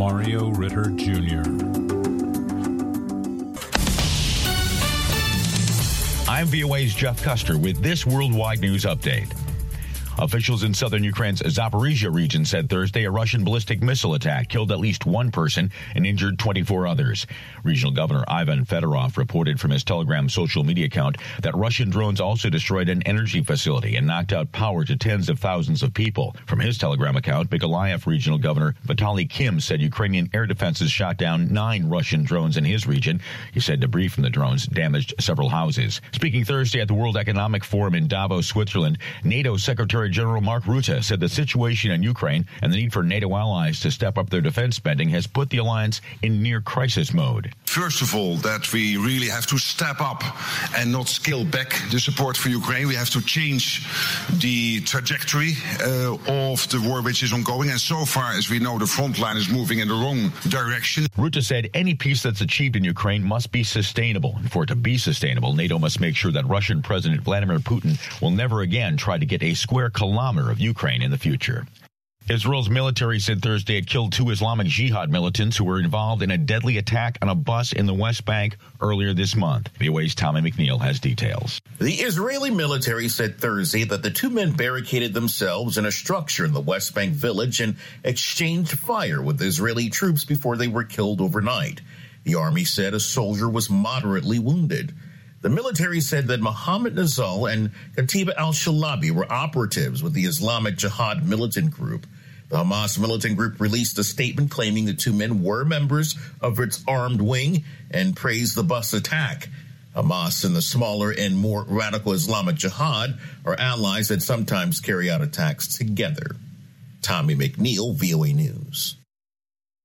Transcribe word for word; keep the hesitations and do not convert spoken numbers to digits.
Mario Ritter Junior I'm V O A's Jeff Custer with this Worldwide News Update. Officials in southern Ukraine's Zaporizhia region said Thursday a Russian ballistic missile attack killed at least one person and injured twenty-four others. Regional Governor Ivan Fedorov reported from his Telegram social media account that Russian drones also destroyed an energy facility and knocked out power to tens of thousands of people. From his Telegram account, Mykolaiv Regional Governor Vitaly Kim said Ukrainian air defenses shot down nine Russian drones in his region. He said debris from the drones damaged several houses. Speaking Thursday at the World Economic Forum in Davos, Switzerland, NATO Secretary General Mark Rutte said the situation in Ukraine and the need for NATO allies to step up their defense spending has put the alliance in near crisis mode. First of all, that we really have to step up and not scale back the support for Ukraine. We have to change the trajectory uh, of the war which is ongoing. And so far as we know, the front line is moving in the wrong direction. Rutte said any peace that's achieved in Ukraine must be sustainable. And for it to be sustainable, NATO must make sure that Russian President Vladimir Putin will never again try to get a square kilometer of Ukraine in the future. Israel's military said Thursday it killed two Islamic Jihad militants who were involved in a deadly attack on a bus in the West Bank earlier this month. V O A's Tommy McNeil has details. The Israeli military said Thursday that the two men barricaded themselves in a structure in the West Bank village and exchanged fire with Israeli troops before they were killed overnight. The army said a soldier was moderately wounded. The military said that Mohammed Nazal and Katiba al-Shalabi were operatives with the Islamic Jihad militant group. The Hamas militant group released a statement claiming the two men were members of its armed wing and praised the bus attack. Hamas and the smaller and more radical Islamic Jihad are allies that sometimes carry out attacks together. Tommy McNeil, V O A News.